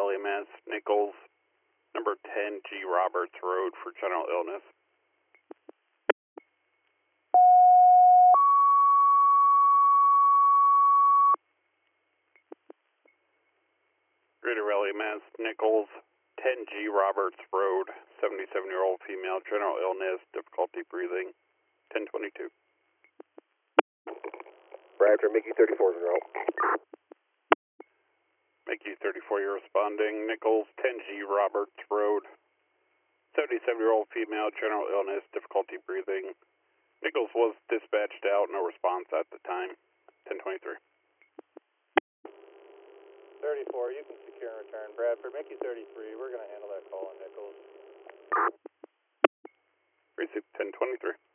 Raleigh, Mass. Nichols, number 10 G. Roberts Road for general illness. Greater Raleigh, Mass. Nichols, 10 G. Roberts Road, 77-year-old female, general illness, difficulty breathing, 1022. Bradford, Mickey 34 is en route. Mickey 34, you're responding. Nichols, 10 G. Roberts Road, 77-year-old female, general illness, difficulty breathing. Nichols was dispatched out, no response at the time, 1023. 34, you can secure and return. Bradford, Mickey 33, we're going to handle that call on Nichols. Receipt 1023.